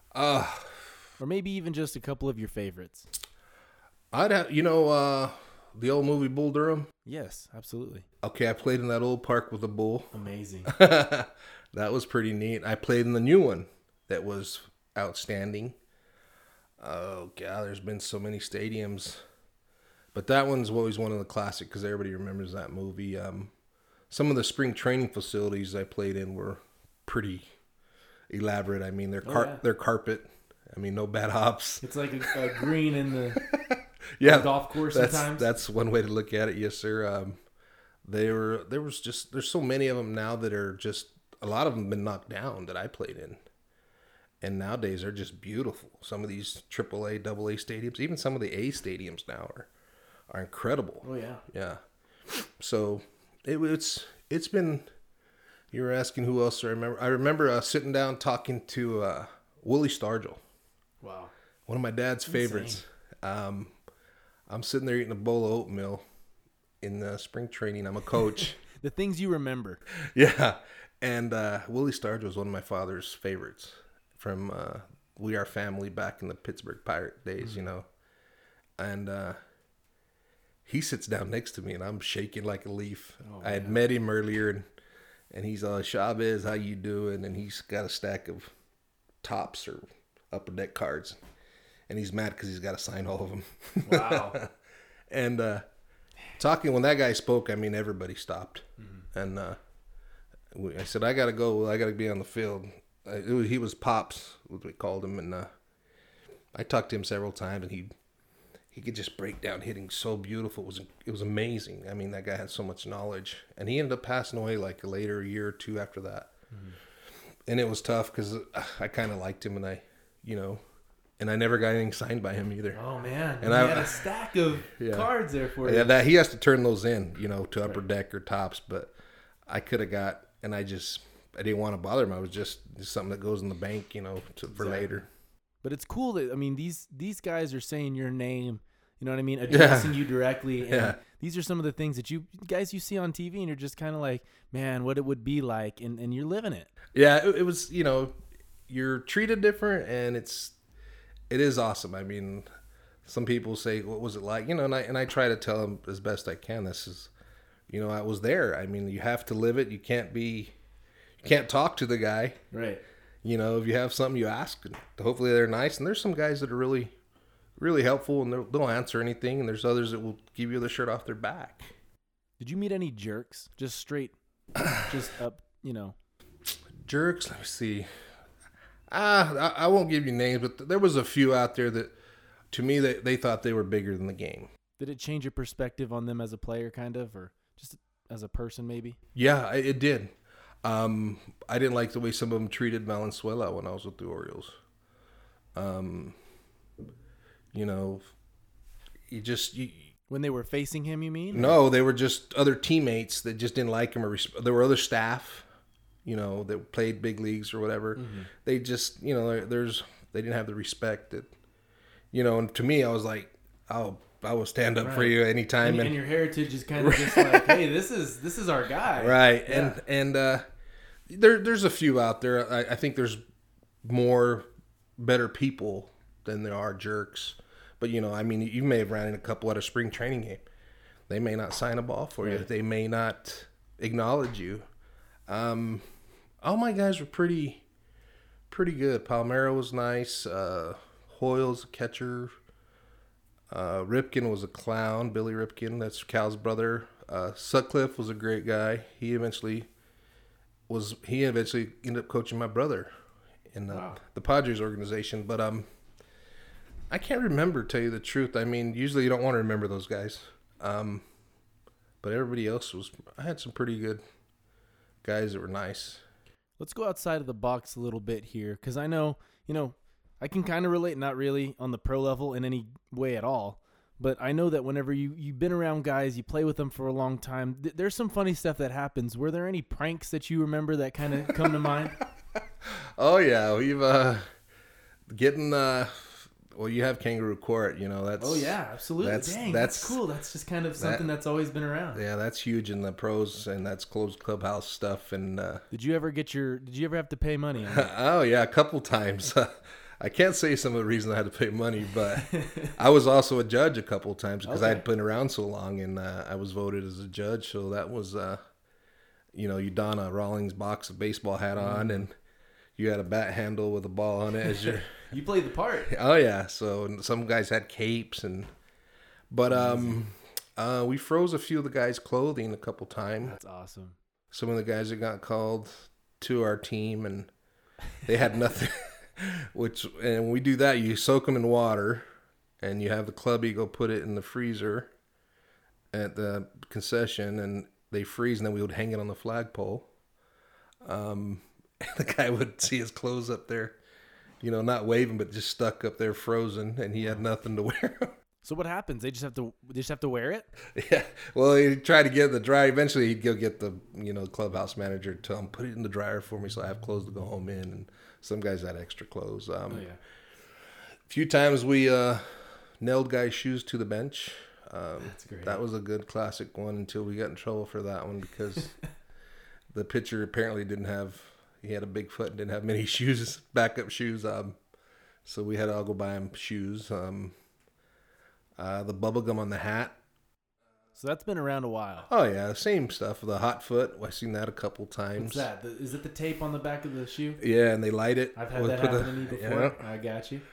Or maybe even just a couple of your favorites. I'd have, the the old movie Bull Durham. Yes, absolutely. Okay, I played in that old park with a bull. Amazing. That was pretty neat. I played in the new one that was outstanding. Oh god, there's been so many stadiums, but that one's always one of the classic because everybody remembers that movie. Some of the spring training facilities I played in were pretty elaborate. I mean, their carpet. I mean, no bad hops. It's like a green in the yeah golf course. That's one way to look at it. Yes, sir. There's so many of them now that are just, a lot of them have been knocked down that I played in. And nowadays they're just beautiful. Some of these AAA, AA stadiums, even some of the A stadiums now are incredible. Oh yeah. Yeah. So it's been, you were asking who else I remember. I remember sitting down talking to Willie Stargell. Wow. One of my dad's favorites. I'm sitting there eating a bowl of oatmeal in spring training. I'm a coach. The things you remember. Yeah. And Willie Stargell was one of my father's favorites from We Are Family back in the Pittsburgh Pirate days, you know. And he sits down next to me, and I'm shaking like a leaf. Oh, I had met him earlier, and he's all, Chavez, how you doing? And he's got a stack of Tops or Upper Deck cards. And he's mad because he's got to sign all of them. Wow. And talking, when that guy spoke, I mean, everybody stopped. And I said, I got to go. I got to be on the field. He was Pops, what we called him. And I talked to him several times, and he could just break down hitting so beautiful. It was amazing. I mean, that guy had so much knowledge. And he ended up passing away like later, a year or two after that. And it was tough because I kind of liked him, and I never got anything signed by him either. Oh man! And I had a stack of cards there for you. Yeah, that he has to turn those in, to Upper Deck or Tops. But I could have got, and I didn't want to bother him. I was just something that goes in the bank, for later. But it's cool that, I mean, these guys are saying your name. You know what I mean? Addressing you directly. And these are some of the things that you guys see on TV, and you're just kind of like, man, what it would be like, and you're living it. Yeah, it was. You're treated different, and it is awesome. I mean, some people say, what was it like? And I try to tell them as best I can. This is, I was there. I mean, you have to live it. You can't talk to the guy. Right. If you have something, you ask. And hopefully they're nice. And there's some guys that are really, really helpful, and they'll answer anything. And there's others that will give you the shirt off their back. Did you meet any jerks? Just straight, just up, Jerks? Let me see. I won't give you names, but there was a few out there that, to me, they thought they were bigger than the game. Did it change your perspective on them as a player, kind of, or just as a person, maybe? Yeah, it did. I didn't like the way some of them treated Valenzuela when I was with the Orioles. When they were facing him, you mean? No, they were just other teammates that just didn't like him, or there were other staff, that played big leagues or whatever. Mm-hmm. They just, they didn't have the respect that, and to me, I was like, I will stand up for you anytime. And your heritage is kind of just like, hey, this is our guy. Right. Yeah. And there's a few out there. I think there's more better people than there are jerks. But, you may have ran in a couple at a spring training game. They may not sign a ball for you. They may not acknowledge you. All my guys were pretty good. Palmeiro was nice. Hoyle's a catcher. Ripken was a clown. Billy Ripken, that's Cal's brother. Sutcliffe was a great guy. He eventually ended up coaching my brother in the Padres organization. But I can't remember, to tell you the truth. I mean, usually you don't want to remember those guys. But everybody else I had some pretty good guys that were nice. Let's go outside of the box a little bit here, because I know, I can kind of relate, not really on the pro level in any way at all, but I know that whenever you've been around guys, you play with them for a long time, there's some funny stuff that happens. Were there any pranks that you remember that kind of come to mind? Oh, yeah. We've you have Kangaroo Court, that's... Oh, yeah, absolutely. That's cool. That's just kind of something that's always been around. Yeah, that's huge in the pros, and that's closed clubhouse stuff. And Did you ever have to pay money on that? Oh, yeah, a couple times. I can't say some of the reasons I had to pay money, but I was also a judge a couple of times because I had been around so long, and I was voted as a judge. So that was, you don a Rawlings box of baseball hat on, and you had a bat handle with a ball on it as your. You played the part. Oh yeah. So some guys had capes but we froze a few of the guys' clothing a couple times. That's awesome. Some of the guys that got called to our team, and they had nothing. And when we do that, you soak them in water, and you have the clubby go put it in the freezer at the concession, and they freeze, and then we would hang it on the flagpole. The guy would see his clothes up there, not waving, but just stuck up there frozen, and he had nothing to wear. So what happens? They just have to wear it? Yeah. Well, he'd try to get it the dryer. Eventually, he'd go get the clubhouse manager to tell him, put it in the dryer for me so I have clothes to go home in. And some guys had extra clothes. A few times we nailed guys' shoes to the bench. That's great. That was a good classic one until we got in trouble for that one because the pitcher apparently he had a big foot and didn't have many shoes, backup shoes. So we had to all go buy him shoes. The bubble gum on the hat. So that's been around a while. Oh yeah, same stuff. The hot foot. I've seen that a couple times. What's that? Is it the tape on the back of the shoe? Yeah, and they light it. I've had that happen to me before. Yeah. I got you.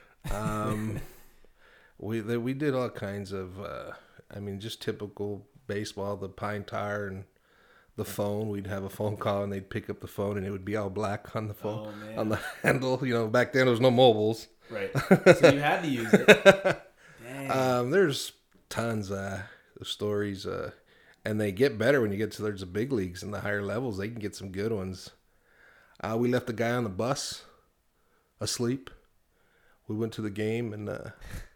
We did all kinds of. Just typical baseball. The pine tar and the phone. We'd have a phone call, and they'd pick up the phone, and it would be all black on the phone on the handle. Back then there was no mobiles. Right. So you had to use it. There's tons of stories, and they get better when you get to the big leagues and the higher levels. They can get some good ones. We left a guy on the bus asleep. We went to the game, and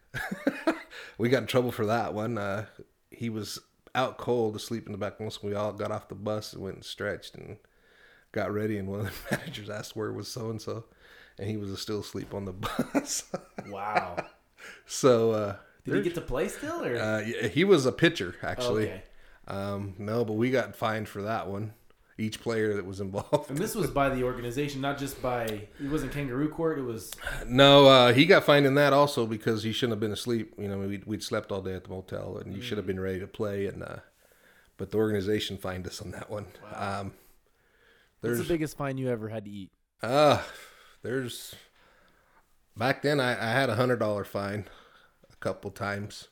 we got in trouble for that one. He was out cold, asleep in the back. Once we all got off the bus and went and stretched and got ready, and one of the managers asked where was so-and-so, and he was still asleep on the bus. Wow. So... Did he get to play still? Or? He was a pitcher, actually. Oh, okay. No, but we got fined for that one. Each player that was involved. And this was by the organization, not just by... It wasn't Kangaroo Court, it was... No, he got fined in that also because he shouldn't have been asleep. We'd slept all day at the motel, and you should have been ready to play. But the organization fined us on that one. Wow. What's the biggest fine you ever had to eat? There's... Back then, I had $100 fine. Couple times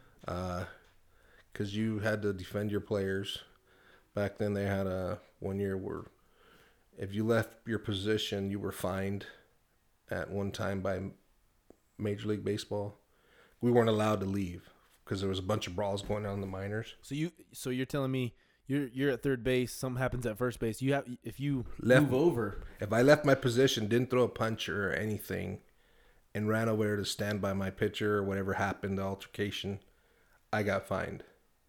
because you had to defend your players. Back then they had a 1 year where if you left your position you were fined at one time by Major League Baseball. We weren't allowed to leave because there was a bunch of brawls going on in the minors. So you're telling me you're at third base, something happens at first base, if you move over, if I left my position, didn't throw a punch or anything, and ran over to stand by my pitcher or whatever happened, the altercation, I got fined.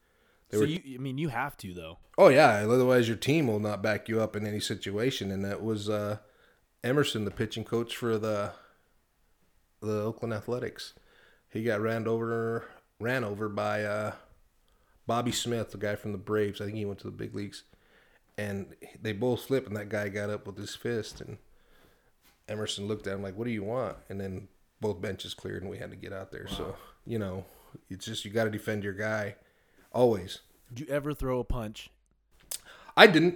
You have to, though. Oh, yeah. Otherwise, your team will not back you up in any situation. And that was Emerson, the pitching coach for the Oakland Athletics. He got ran over by Bobby Smith, the guy from the Braves. I think he went to the big leagues. And they both flipped, and that guy got up with his fist, and Emerson looked at him like, what do you want? And then both benches cleared and we had to get out there. Wow. So, it's just you got to defend your guy always. Did you ever throw a punch? I didn't.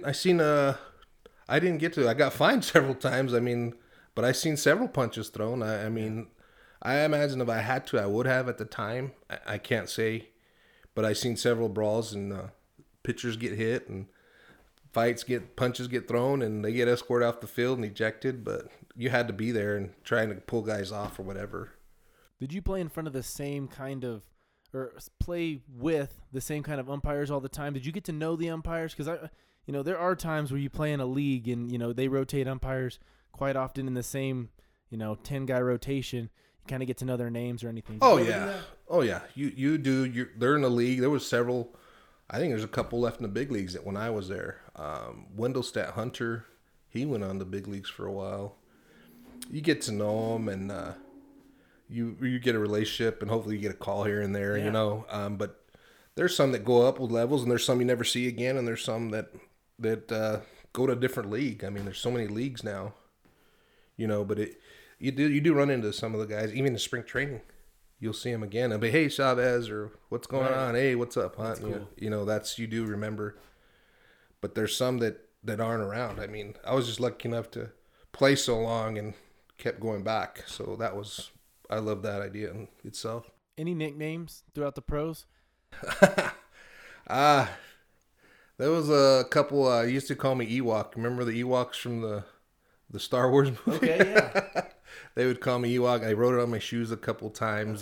I didn't get to. I got fined several times. But I seen several punches thrown. I imagine if I had to, I would have at the time. I can't say. But I seen several brawls and pitchers get hit and punches get thrown and they get escorted off the field and ejected, but you had to be there and trying to pull guys off or whatever. Did you play in front of the same kind of, or play with the same kind of umpires all the time? Did you get to know the umpires? Because there are times where you play in a league and, they rotate umpires quite often in the same, 10-guy rotation. You kind of get to know their names or anything. Oh yeah. You do. They're in the league. There was several. I think there's a couple left in the big leagues that when I was there. Wendelstedt Hunter, he went on the big leagues for a while. You get to know them, and you get a relationship, and hopefully you get a call here and there, But there's some that go up with levels, and there's some you never see again, and there's some that go to a different league. There's so many leagues now, but you do run into some of the guys, even in spring training. You'll see them again and be, hey, Chavez, or what's going on? Hey, what's up, Hunt? That's cool. That's you do remember. But there's some that aren't around. I mean, I was just lucky enough to play so long and kept going back. So I love that idea in itself. Any nicknames throughout the pros? There was a couple. Used to call me Ewok. Remember the Ewoks from the Star Wars movie? Okay, yeah. They would call me Ewok. I wrote it on my shoes a couple times.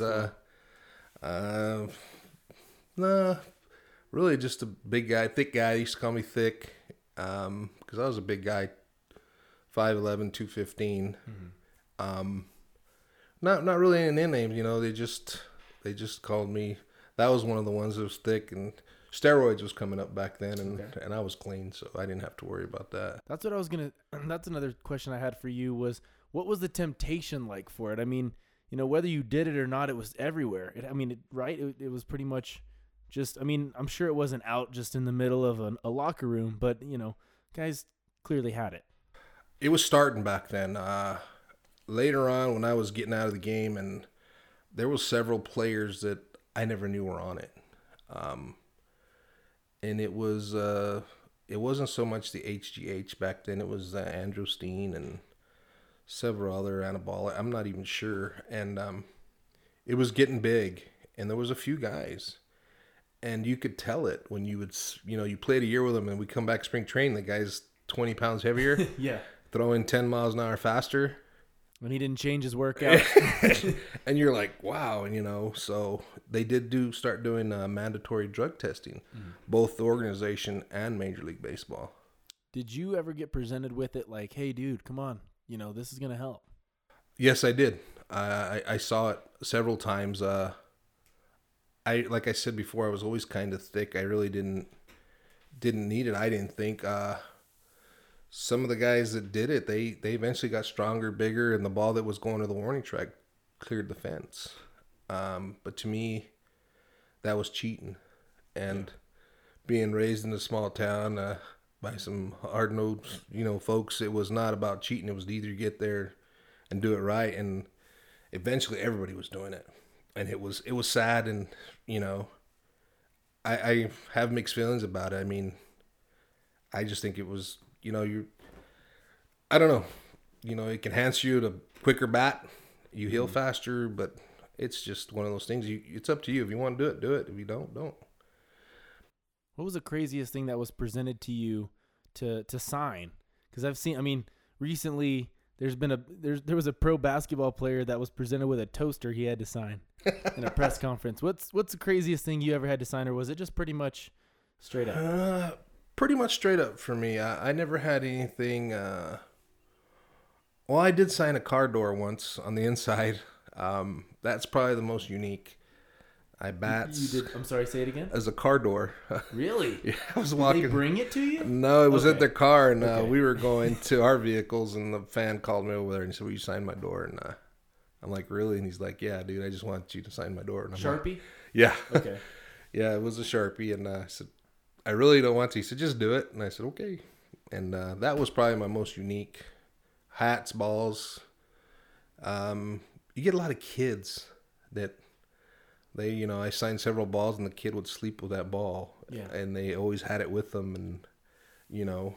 Nah, really just a big guy, thick guy. They used to call me Thick because I was a big guy, 5'11", 215. Mm-hmm. Not really any names, they just called me. That was one of the ones that was thick, and steroids was coming up back then, and I was clean, so I didn't have to worry about that. That's what I was that's another question I had for you was, what was the temptation like for it? I mean, whether you did it or not, it was everywhere. It was pretty much just, I'm sure it wasn't out just in the middle of a locker room, but, guys clearly had it. It was starting back then. Later on, when I was getting out of the game, and there was several players that I never knew were on it. And it wasn't so much the HGH back then. It was Androstenedione and several other anabolic. I'm not even sure. And it was getting big, and there was a few guys, and you could tell it when you would, you played a year with them, and we come back spring training, the guy's 20 pounds heavier. Yeah. Throwing 10 miles an hour faster. When he didn't change his workout. And you're like, wow. And, so they did start doing mandatory drug testing, both the organization and Major League Baseball. Did you ever get presented with it like, hey, dude, come on, this is going to help? Yes, I did. I saw it several times. Like I said before, I was always kind of thick. I really didn't need it. I didn't think. Some of the guys that did it, they eventually got stronger, bigger, and the ball that was going to the warning track cleared the fence. But to me, that was cheating. And being raised in a small town by some hard-nosed, folks, it was not about cheating. It was either you get there and do it right. And eventually everybody was doing it. And it was sad. And, I have mixed feelings about it. I mean, I just think it was... I don't know. It can enhance you to quicker bat. You heal faster, but it's just one of those things. It's up to you. If you want to do it, do it. If you don't, don't. What was the craziest thing that was presented to you to sign? Because I've seen, recently there was a pro basketball player that was presented with a toaster he had to sign in a press conference. What's the craziest thing you ever had to sign, or was it just pretty much straight up? Pretty much straight up for me. I never had anything. Well, I did sign a car door once on the inside. That's probably the most unique. You did. I'm sorry. Say it again. As a car door. Really? Yeah, I was walking. Did they bring it to you? No, it was at their car, and we were going to our vehicles, and the fan called me over there and he said, "Will you sign my door?" And I'm like, "Really?" And he's like, "Yeah, dude. I just want you to sign my door." And I'm Sharpie? Like, yeah. Okay. Yeah, it was a Sharpie, and I said, "I really don't want to." He said, "Just do it." And I said, "Okay." And that was probably my most unique. Hats, balls. You get a lot of kids that I signed several balls, and the kid would sleep with that ball. Yeah. And they always had it with them. And,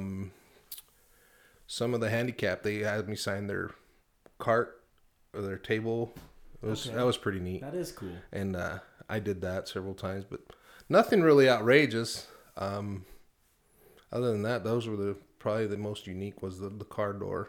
some of the handicap, they had me sign their cart or their table. That was pretty neat. That is cool. And I did that several times, but nothing really outrageous. Other than that, those were probably the most unique was the car door.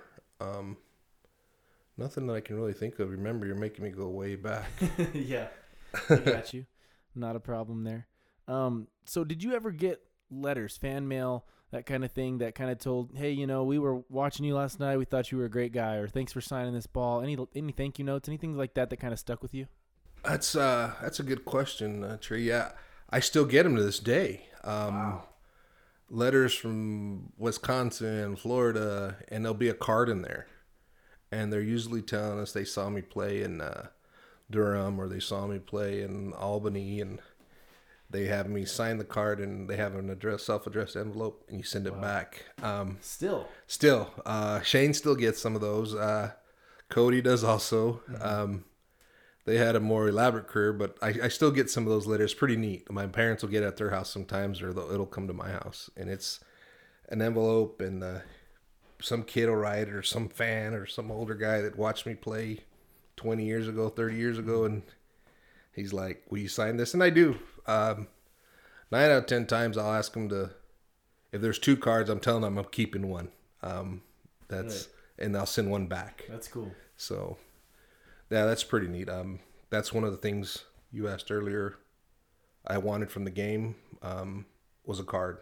Nothing that I can really think of. Remember, you're making me go way back. Yeah, I got you. Not a problem there. So did you ever get letters, fan mail, that kind of thing that kind of told, hey, we were watching you last night. We thought you were a great guy, or thanks for signing this ball. Any thank you notes, anything like that kind of stuck with you? That's a good question, Trey. Yeah, I still get them to this day. Wow. Letters from Wisconsin, Florida, and there'll be a card in there. And they're usually telling us they saw me play in Durham, or they saw me play in Albany, and they have me sign the card, and they have an self-addressed envelope, and you send it back. Still, Shane still gets some of those. Cody does also. They had a more elaborate career, but I still get some of those letters. Pretty neat. My parents will get at their house sometimes, or it'll come to my house, and it's an envelope, and some kid will write it, or some fan, or some older guy that watched me play 20 years ago, 30 years ago, and he's like, "Will you sign this?" And I do. 9 out of 10 times, I'll ask him to. If there's 2 cards, I'm telling them I'm keeping one. That's right. And I'll send one back. That's cool. So. Yeah, that's pretty neat. That's one of the things you asked earlier I wanted from the game was a card.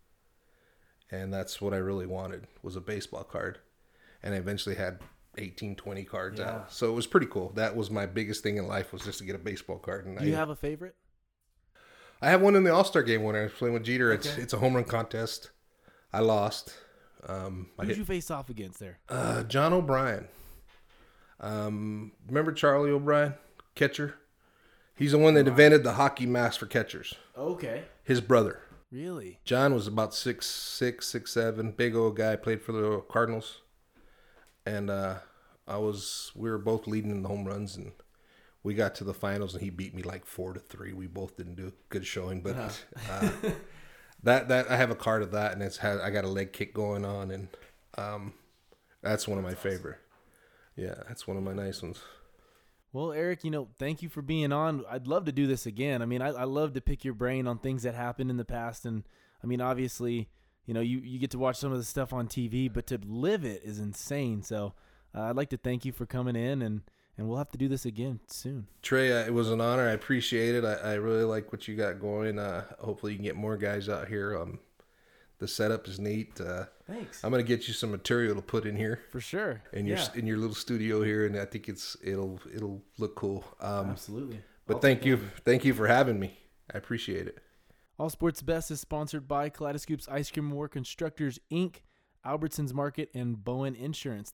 And that's what I really wanted, was a baseball card. And I eventually had 18, 20 cards out. So it was pretty cool. That was my biggest thing in life, was just to get a baseball card. And Do you have a favorite? I have one in the All-Star game when I was playing with Jeter. Okay. It's a home run contest. I lost. Who did you face off against there? John O'Brien. Remember Charlie O'Brien, catcher? He's the one that invented the hockey mask for catchers. Okay. His brother. Really? John was about 6'6", 6'7", big old guy, played for the Cardinals. And we were both leading in the home runs, and we got to the finals, and he beat me like 4-3. We both didn't do a good showing, but that I have a card of that, and I got a leg kick going on, and that's one of my favorite. Yeah, that's one of my nice ones. Well, Eric, thank you for being on. I'd love to do this again. I mean, I love to pick your brain on things that happened in the past. And, I mean, obviously, you get to watch some of the stuff on TV, but to live it is insane. So I'd like to thank you for coming in, and we'll have to do this again soon. Trey, it was an honor. I appreciate it. I really like what you got going. Hopefully you can get more guys out here. The setup is neat. Thanks. I'm gonna get you some material to put in here for sure. In your little studio here, and I think it'll look cool. Absolutely. But thank you for having me. I appreciate it. All Sports Best is sponsored by Kaleidoscope's Ice Cream War, Constructors Inc., Albertsons Market, and Bowen Insurance.